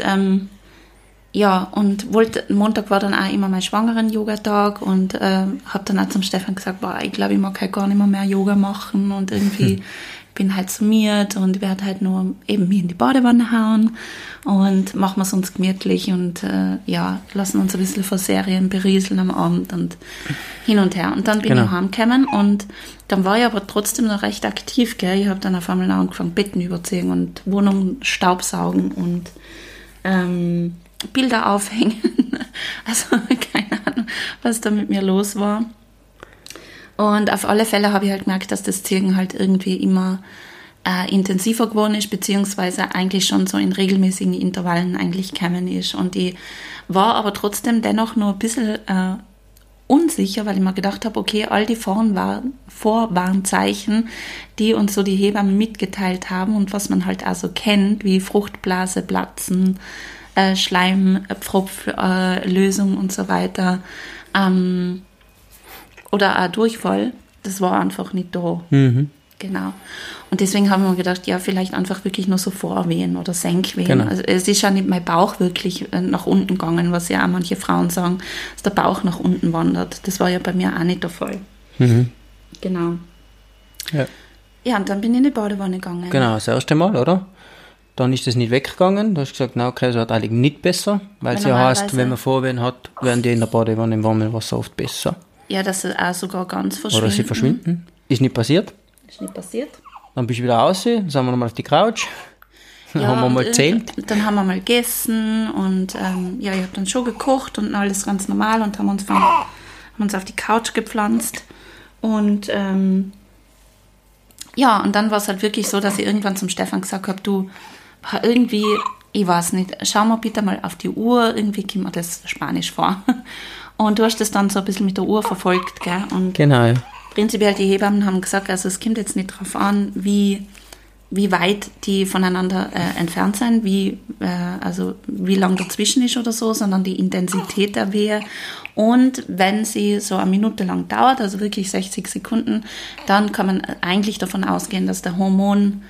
ja, und Montag war dann auch immer mein Schwangeren-Yoga-Tag und habe dann auch zum Stefan gesagt, boah, ich glaube, ich mag halt gar nicht mehr Yoga machen und irgendwie bin halt summiert und werde halt nur eben mich in die Badewanne hauen und machen wir es uns gemütlich und ja, lassen uns ein bisschen von Serien berieseln am Abend und hin und her. Und dann bin ich heimgekommen und dann war ich aber trotzdem noch recht aktiv, gell? Ich habe dann auf einmal angefangen, Betten überziehen und Wohnung staubsaugen und Bilder aufhängen. Also keine Ahnung, was da mit mir los war. Und auf alle Fälle habe ich halt gemerkt, dass das Ziehen halt irgendwie immer intensiver geworden ist, beziehungsweise eigentlich schon so in regelmäßigen Intervallen eigentlich gekommen ist. Und ich war aber trotzdem dennoch nur ein bisschen unsicher, weil ich mir gedacht habe, okay, all die Vorwarnzeichen, die uns so die Hebammen mitgeteilt haben und was man halt also kennt, wie Fruchtblase platzen, Schleimpfropflösung und so weiter, oder auch Durchfall, das war einfach nicht da. Mhm. Genau. Und deswegen haben wir gedacht, ja, vielleicht einfach wirklich nur so Vorwehen oder Senkwehen. Genau. Also es ist ja nicht mein Bauch wirklich nach unten gegangen, was ja auch manche Frauen sagen, dass der Bauch nach unten wandert. Das war ja bei mir auch nicht der Fall. Mhm. Genau. Ja. Ja, und dann bin ich in die Badewanne gegangen. Genau, das erste Mal, oder? Dann ist das nicht weggegangen. Du hast gesagt, na okay, es wird eigentlich nicht besser, weil es ja heißt, wenn man Vorwehen hat, werden die in der Badewanne im warmen Wasser oft besser. Ja, dass sie auch sogar ganz verschwinden. Oder sie verschwinden. Ist nicht passiert. Ist nicht passiert. Dann bist du wieder raus, dann sind wir nochmal auf die Couch. Dann haben wir mal gezählt. Dann haben wir mal gegessen und ja, ich habe dann schon gekocht und alles ganz normal und haben uns auf die Couch gepflanzt. Und ja, und dann war es halt wirklich so, dass ich irgendwann zum Stefan gesagt habe, du, irgendwie, ich weiß nicht, schau mal bitte mal auf die Uhr, irgendwie kommt mir das Spanisch vor. Und du hast das dann so ein bisschen mit der Uhr verfolgt, gell? Und genau, ja. Prinzipiell die Hebammen haben gesagt, also es kommt jetzt nicht darauf an, wie weit die voneinander entfernt sind, also wie lang dazwischen ist oder so, sondern die Intensität der Wehe. Und wenn sie so eine Minute lang dauert, also wirklich 60 Sekunden, dann kann man eigentlich davon ausgehen, dass der Hormoneinschub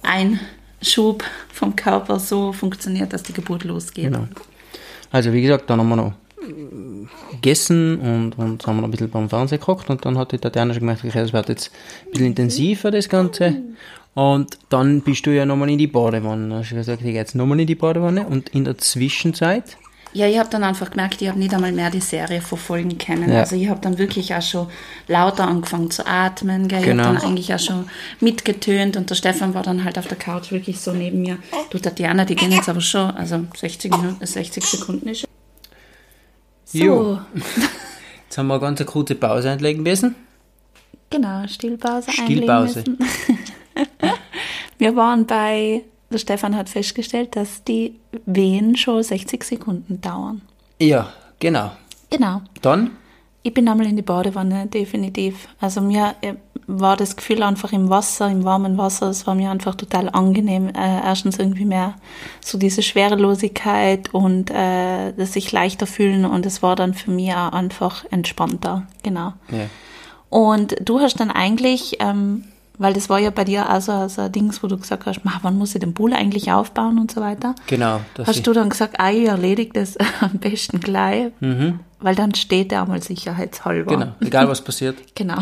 vom Körper so funktioniert, dass die Geburt losgeht. Genau. Also wie gesagt, dann haben wir noch gegessen und haben wir noch ein bisschen beim Fernsehen geguckt und dann hat die Tatjana schon gemerkt, okay, das wird jetzt ein bisschen intensiver, das Ganze. Und dann bist du ja nochmal in die Badewanne. Dann hast du gesagt, ich gehe jetzt nochmal in die Badewanne. Und in der Zwischenzeit? Ja, ich habe dann einfach gemerkt, ich habe nicht einmal mehr die Serie verfolgen können. Ja. Also ich habe dann wirklich auch schon lauter angefangen zu atmen. Gell? Genau. Ich habe dann eigentlich auch schon mitgetönt und der Stefan war dann halt auf der Couch wirklich so neben mir. Du, Tatjana, die gehen jetzt aber schon, also 60 Sekunden ist. So. Jo. Jetzt haben wir eine ganz kurze Pause einlegen müssen. Genau, Stillpause. Stillpause. einlegen müssen. Wir waren bei, der Stefan hat festgestellt, dass die Wehen schon 60 Sekunden dauern. Ja, genau. Genau. Dann? Ich bin einmal in die Badewanne, definitiv. Also mir war das Gefühl einfach im Wasser, im warmen Wasser, es war mir einfach total angenehm. Erstens irgendwie mehr so diese Schwerelosigkeit und das sich leichter fühlen und es war dann für mich auch einfach entspannter. Genau. Ja. Und du hast dann eigentlich, weil das war ja bei dir auch so ein Dings, wo du gesagt hast, wann muss ich den Pool eigentlich aufbauen und so weiter. Genau. Hast du dann gesagt, ich erledige das am besten gleich, weil dann steht er einmal sicherheitshalber. Genau, egal was passiert. Genau.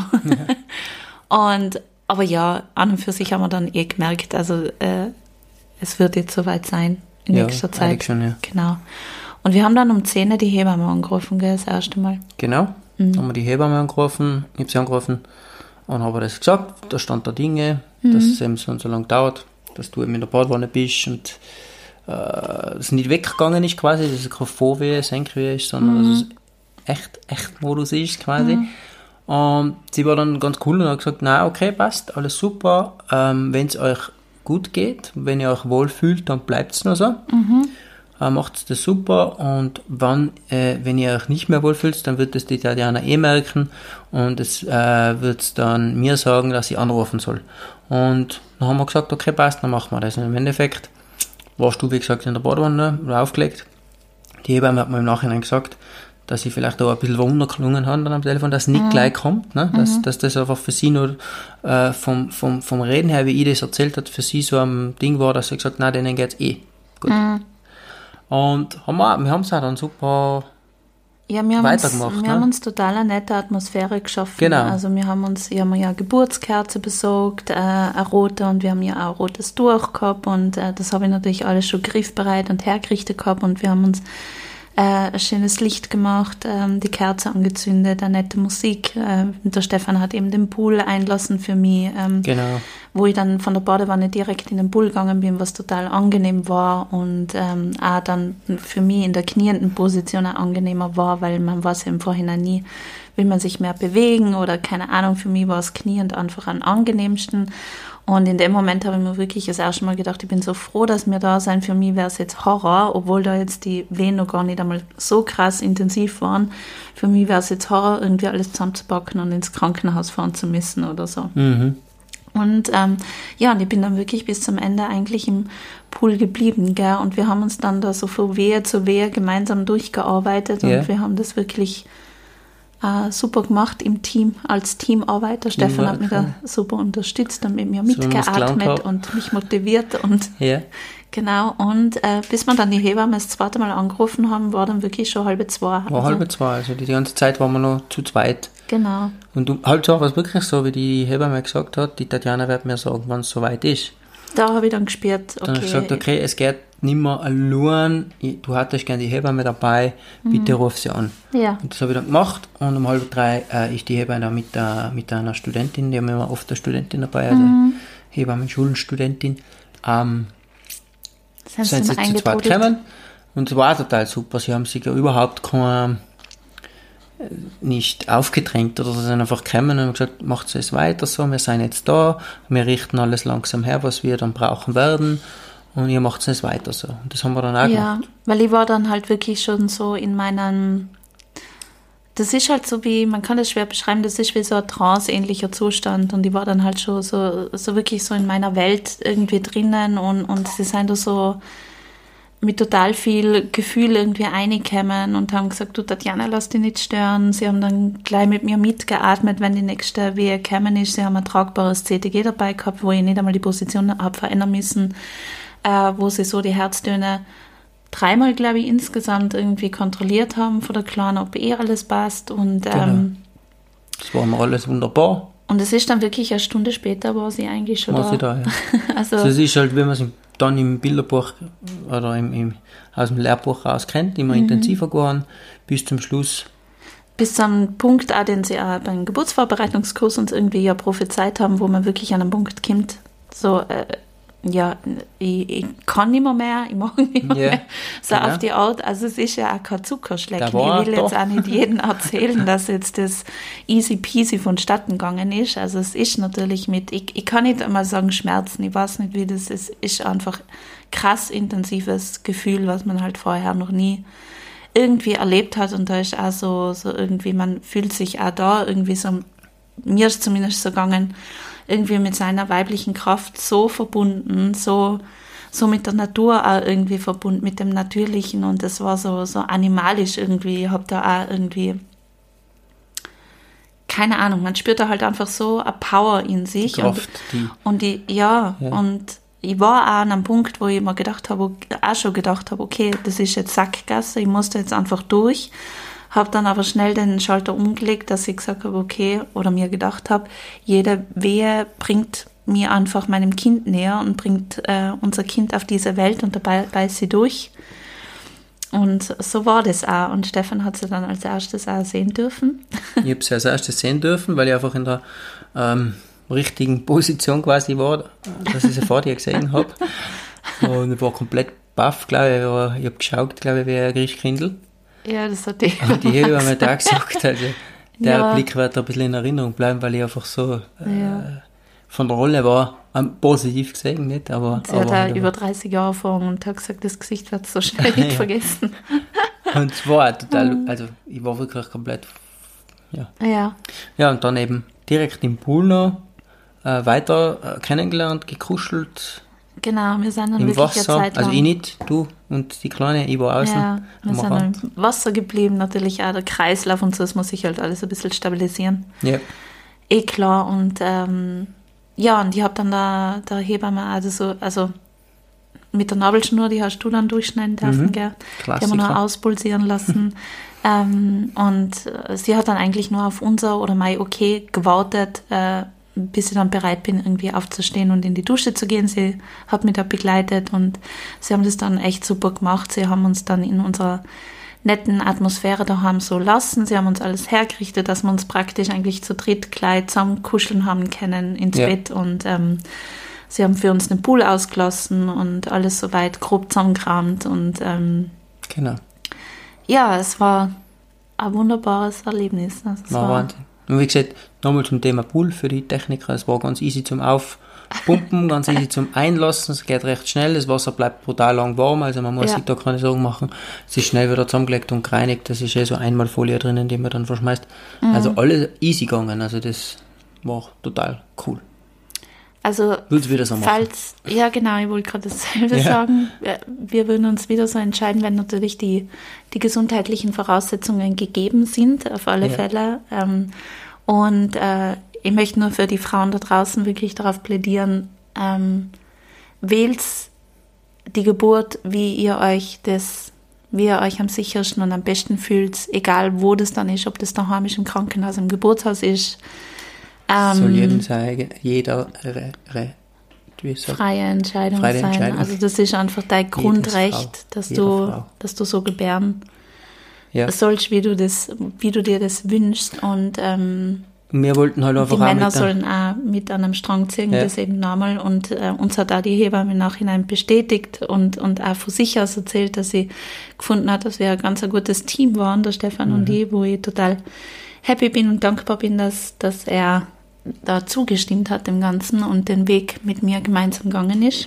Aber ja, an und für sich haben wir dann gemerkt, also es wird jetzt soweit sein in nächster Zeit. Eigentlich schon, ja. Genau. Und wir haben dann um 10 Uhr die Hebamme angerufen, gell, das erste Mal. Genau. Dann haben wir die Hebamme angerufen, ich habe sie angerufen und habe das gesagt, da stand da Dinge, dass es eben so und so lange dauert, dass du eben in der Badewanne bist und es nicht weggegangen ist quasi, dass es keine Vorwehe, Senkwehe ist, sondern dass es echt Modus ist quasi. Und sie war dann ganz cool und hat gesagt, na okay, passt, alles super, wenn es euch gut geht, wenn ihr euch wohlfühlt, dann bleibt es noch so. Macht das super und wenn ihr euch nicht mehr wohlfühlt, dann wird es die Tatjana merken und es wird dann mir sagen, dass ich anrufen soll. Und dann haben wir gesagt, okay, passt, dann machen wir das. Und im Endeffekt warst du, wie gesagt, in der Badewanne oder aufgelegt. Die Hebamme hat mir im Nachhinein gesagt, dass ich vielleicht auch ein bisschen runtergelungen habe dann am Telefon, dass es nicht gleich kommt, ne? Dass das einfach für sie nur vom Reden her, wie ich das erzählt hat, für sie so ein Ding war, dass sie gesagt hat, nein, denen geht's gut. Und wir haben es auch dann super weitergemacht. Wir haben uns total eine nette Atmosphäre geschaffen. Genau. Also ich habe ja eine Geburtskerze besorgt, eine rote, und wir haben ja auch ein rotes Tuch gehabt und das habe ich natürlich alles schon griffbereit und hergerichtet gehabt und wir haben uns ein schönes Licht gemacht, die Kerze angezündet, eine nette Musik. Der Stefan hat eben den Pool einlassen für mich, Genau. wo ich dann von der Badewanne direkt in den Pool gegangen bin, was total angenehm war und auch dann für mich in der knienden Position auch angenehmer war, weil man weiß ja im Vorhinein nie, will man sich mehr bewegen oder keine Ahnung, für mich war es kniend einfach am angenehmsten. Und in dem Moment habe ich mir wirklich das erste Mal gedacht, ich bin so froh, dass wir da sind. Für mich wäre es jetzt Horror, obwohl da jetzt die Wehen noch gar nicht einmal so krass intensiv waren. Für mich wäre es jetzt Horror, irgendwie alles zusammenzupacken und ins Krankenhaus fahren zu müssen oder so. Und und ich bin dann wirklich bis zum Ende eigentlich im Pool geblieben, gell? Und wir haben uns dann da so von Wehe zu Wehe gemeinsam durchgearbeitet und wir haben das wirklich super gemacht im Team, als Teamarbeit. Der Stefan hat mich da super unterstützt und mit mir mitgeatmet und mich motiviert und genau. Und bis wir dann die Hebamme das zweite Mal angerufen haben, war dann wirklich schon 1:30. War 1:30, also die ganze Zeit waren wir noch zu zweit. Genau. Und halt so war es wirklich so, wie die Hebamme gesagt hat, die Tatjana wird mir sagen, wann es soweit ist. Da habe ich dann gespürt, okay. Dann habe ich gesagt, okay, es geht nicht mehr allein, du hattest gerne die Hebamme dabei, bitte ruf sie an. Ja. Und das habe ich dann gemacht und um 2:30 ist die Hebamme mit einer Studentin, die haben immer oft eine Studentin dabei, also Hebammen-Schulenstudentin, sind sie zu zweit gekommen und es war total super, sie haben sich ja überhaupt nicht aufgedrängt oder so, sind einfach gekommen und haben gesagt, macht es weiter so, wir sind jetzt da, wir richten alles langsam her, was wir dann brauchen werden und ihr macht es weiter so. Und das haben wir dann auch gemacht. Ja, weil ich war dann halt wirklich schon so in meinem, das ist halt so wie, man kann das schwer beschreiben, das ist wie so ein trance-ähnlicher Zustand und ich war dann halt schon so wirklich so in meiner Welt irgendwie drinnen und sie sind da so mit total viel Gefühl irgendwie reingekommen und haben gesagt, du Tatjana, lass dich nicht stören. Sie haben dann gleich mit mir mitgeatmet, wenn die nächste Wehe gekommen ist. Sie haben ein tragbares CTG dabei gehabt, wo ich nicht einmal die Position habe verändern müssen, wo sie so die Herztöne 3-mal, glaube ich, insgesamt irgendwie kontrolliert haben von der Kleinen, ob alles passt. Und genau. Das war mir alles wunderbar. Und es ist dann wirklich eine Stunde später, war sie eigentlich schon War sie da. da, ja. Also es ist halt, wenn man sich dann im Bilderbuch oder aus dem Lehrbuch rauskennt, immer intensiver geworden, bis zum Schluss. Bis zum Punkt, auch, den sie auch beim Geburtsvorbereitungskurs uns irgendwie ja prophezeit haben, wo man wirklich an einen Punkt kommt, so, ja, ich kann nicht mehr, ich mag nicht mehr. So genau. Auf die Art, also es ist ja auch kein Zuckerschlecken. Ich will jetzt auch nicht jedem erzählen, dass jetzt das easy peasy vonstatten gegangen ist. Also es ist natürlich ich kann nicht einmal sagen Schmerzen, ich weiß nicht, wie das ist. Es ist einfach krass intensives Gefühl, was man halt vorher noch nie irgendwie erlebt hat. Und da ist auch so irgendwie, man fühlt sich auch da irgendwie so, mir ist zumindest so gegangen, irgendwie mit seiner weiblichen Kraft so verbunden, so mit der Natur auch irgendwie verbunden, mit dem Natürlichen, und das war so animalisch irgendwie. Ich habe da auch irgendwie, keine Ahnung, man spürt da halt einfach so eine Power in sich. Die Kraft, und ich war auch an einem Punkt, wo ich mir schon gedacht habe, okay, das ist jetzt Sackgasse, ich muss da jetzt einfach durch. Habe dann aber schnell den Schalter umgelegt, dass ich gesagt habe, okay, oder mir gedacht habe, jede Wehe bringt mir einfach meinem Kind näher und bringt unser Kind auf diese Welt, und dabei beißt sie durch. Und so war das auch. Und Stefan hat sie dann als erstes auch sehen dürfen. Ich habe sie als erstes sehen dürfen, weil ich einfach in der richtigen Position quasi war, dass ich sie vor dir gesehen habe. Und ich war komplett baff, glaube ich. Ich habe geschaut, glaube ich, wie ein Griechkindl. Ja, das hat die. Und die Hebamme haben mir da gesagt, also der Blick wird ein bisschen in Erinnerung bleiben, weil ich einfach so von der Rolle war, positiv gesehen, nicht? Aber, sie hat halt über 30 Jahre Erfahrung und hat gesagt, das Gesicht wird so schnell nicht vergessen. Und es war total, also ich war wirklich komplett, Ja, und dann eben direkt im Pool noch weiter kennengelernt, gekuschelt. Genau, wir sind dann im wirklich Wasser, eine Zeit lang. Also ich nicht, du und die Kleine, ich war außen. Ja, wir sind dann im Wasser geblieben, natürlich auch der Kreislauf und so, das muss sich halt alles ein bisschen stabilisieren. Ja. Klar, und und ich habe dann der Hebamme also mit der Nabelschnur, die hast du dann durchschneiden dürfen, gell? Klassiker. Die haben wir nur auspulsieren lassen. Und sie hat dann eigentlich nur auf unser oder mein Okay gewartet, bis ich dann bereit bin, irgendwie aufzustehen und in die Dusche zu gehen. Sie hat mich da begleitet und sie haben das dann echt super gemacht. Sie haben uns dann in unserer netten Atmosphäre daheim so lassen. Sie haben uns alles hergerichtet, dass wir uns praktisch eigentlich zu dritt gleich zusammen kuscheln haben können ins Bett, und sie haben für uns einen Pool ausgelassen und alles soweit grob zusammengekramt und genau. Ja, es war ein wunderbares Erlebnis. Also war Wahnsinn. Und wie gesagt, nochmal zum Thema Pool für die Techniker. Es war ganz easy zum Aufpumpen, ganz easy zum Einlassen. Es geht recht schnell. Das Wasser bleibt brutal lang warm, also man muss sich da keine Sorgen machen. Es ist schnell wieder zusammengelegt und gereinigt. Das ist so Einmalfolie drinnen, die man dann verschmeißt. Also alles easy gegangen. Also das war total cool. Also, würdest du wieder so machen? Ja, genau, ich wollte gerade dasselbe sagen. Wir würden uns wieder so entscheiden, wenn natürlich die gesundheitlichen Voraussetzungen gegeben sind, auf alle Fälle. Und ich möchte nur für die Frauen da draußen wirklich darauf plädieren, wählt die Geburt, wie ihr euch am sichersten und am besten fühlt, egal wo das dann ist, ob das daheim ist, im Krankenhaus, im Geburtshaus ist. Soll jedem jeder freie Entscheidung sein. Also das ist einfach dein Grundrecht, dass du so gebären sollst, wie du dir das wünschst. Und wir wollten halt einfach die Männer sollen auch mit an einem Strang ziehen, das eben normal. Und uns hat auch die Hebamme im Nachhinein bestätigt und auch von sich aus erzählt, dass sie gefunden hat, dass wir ein ganz gutes Team waren, der Stefan und ich, wo ich total happy bin und dankbar bin, dass er da zugestimmt hat dem Ganzen und den Weg mit mir gemeinsam gegangen ist.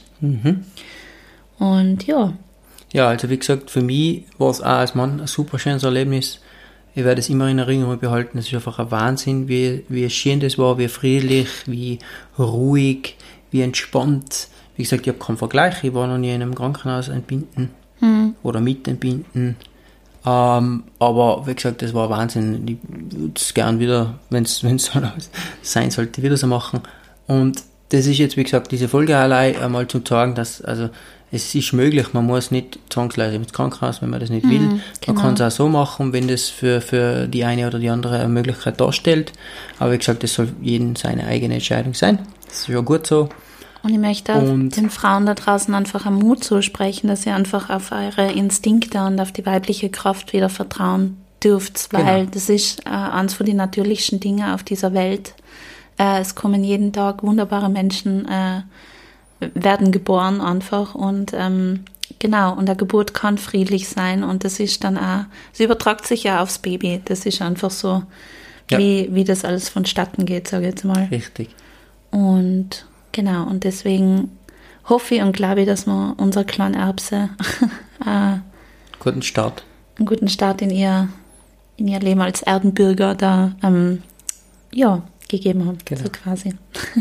Und ja. Ja, also wie gesagt, für mich war es auch als Mann ein super schönes Erlebnis. Ich werde es immer in Erinnerung behalten. Es ist einfach ein Wahnsinn, wie schön das war, wie friedlich, wie ruhig, wie entspannt. Wie gesagt, ich habe keinen Vergleich. Ich war noch nie in einem Krankenhaus entbinden oder mit entbinden. Aber wie gesagt, das war Wahnsinn. Ich würde es gern wieder, wenn es so sein sollte, wieder so machen. Und das ist jetzt, wie gesagt, diese Folge allein einmal zu sagen, dass also es ist möglich, man muss nicht zwangsläufig ins Krankenhaus, wenn man das nicht will. Man genau. kann es auch so machen, wenn das für die eine oder die andere eine Möglichkeit darstellt. Aber wie gesagt, das soll jedem seine eigene Entscheidung sein. Das ist ja gut so. Und ich möchte auch den Frauen da draußen einfach einen Mut zusprechen, dass ihr einfach auf eure Instinkte und auf die weibliche Kraft wieder vertrauen dürft, weil das ist eines von den natürlichsten Dingen auf dieser Welt. Es kommen jeden Tag wunderbare Menschen, werden geboren einfach und genau, und der Geburt kann friedlich sein und das ist dann auch, es übertragt sich ja aufs Baby, das ist einfach so, wie das alles vonstatten geht, sage ich jetzt mal. Richtig. Und genau, und deswegen hoffe ich und glaube ich, dass wir unserer kleinen Erbse einen guten Start in ihr Leben als Erdenbürger da gegeben haben, so quasi.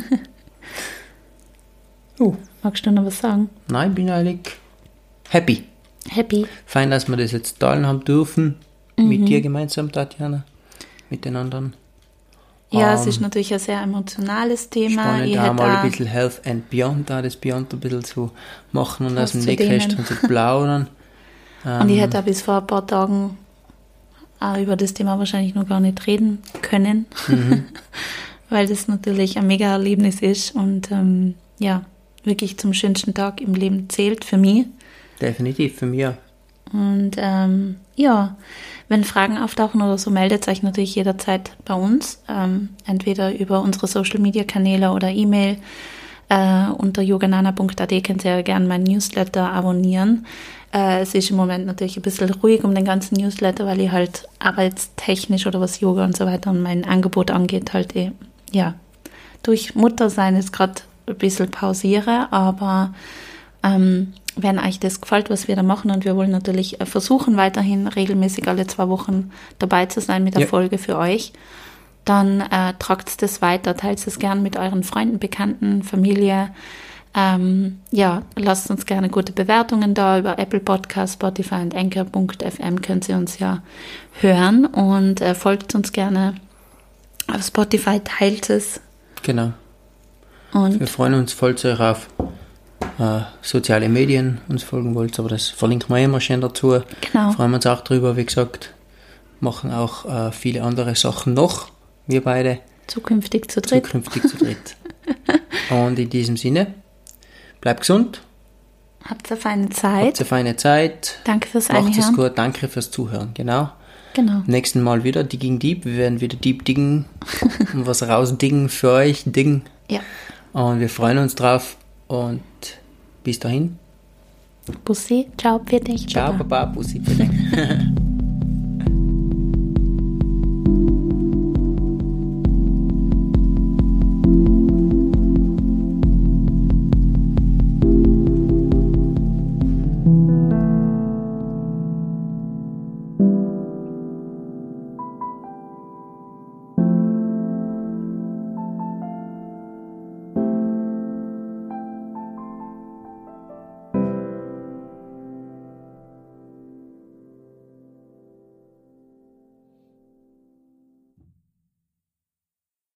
Magst du noch was sagen? Nein, ich bin eigentlich happy. Fein, dass wir das jetzt teilen haben dürfen, mit dir gemeinsam, Tatjana, mit den anderen. Ja, es ist natürlich ein sehr emotionales Thema. Spannend, auch mal ein bisschen Health and Beyond, da das Beyond ein bisschen zu machen und aus dem Nähkästchen zu plaudern. Und ich hätte auch bis vor ein paar Tagen auch über das Thema wahrscheinlich noch gar nicht reden können, weil das natürlich ein mega Erlebnis ist und wirklich zum schönsten Tag im Leben zählt für mich. Definitiv, für mich auch. Und wenn Fragen auftauchen oder so, meldet euch natürlich jederzeit bei uns, entweder über unsere Social-Media-Kanäle oder E-Mail. Unter yoganana.at könnt ihr gerne meinen Newsletter abonnieren. Es ist im Moment natürlich ein bisschen ruhig um den ganzen Newsletter, weil ich halt arbeitstechnisch oder was Yoga und so weiter und mein Angebot angeht, halt durch Muttersein ist gerade ein bisschen pausiere, aber wenn euch das gefällt, was wir da machen und wir wollen natürlich versuchen, weiterhin regelmäßig alle 2 Wochen dabei zu sein mit der Folge für euch, dann tragt das weiter, teilt es gern mit euren Freunden, Bekannten, Familie. Lasst uns gerne gute Bewertungen da über Apple Podcasts, Spotify und Anchor.fm könnt ihr uns ja hören und folgt uns gerne auf Spotify, teilt es. Genau. Und wir freuen uns, falls ihr auf soziale Medien uns folgen wollt, aber das verlinken wir immer schön dazu. Genau. Freuen wir uns auch drüber, wie gesagt, machen auch viele andere Sachen noch, wir beide. Zukünftig zu dritt. Und in diesem Sinne, bleibt gesund. Habt eine feine Zeit. Danke fürs Einhören. Macht es gut, danke fürs Zuhören, genau. Nächsten Mal wieder Digging Deep, wir werden wieder Deep diggen und was rausdiggen für euch, diggen. Ja. Und wir freuen uns drauf und bis dahin. Bussi, ciao, für dich. Ciao, Baba, Bussi, für dich.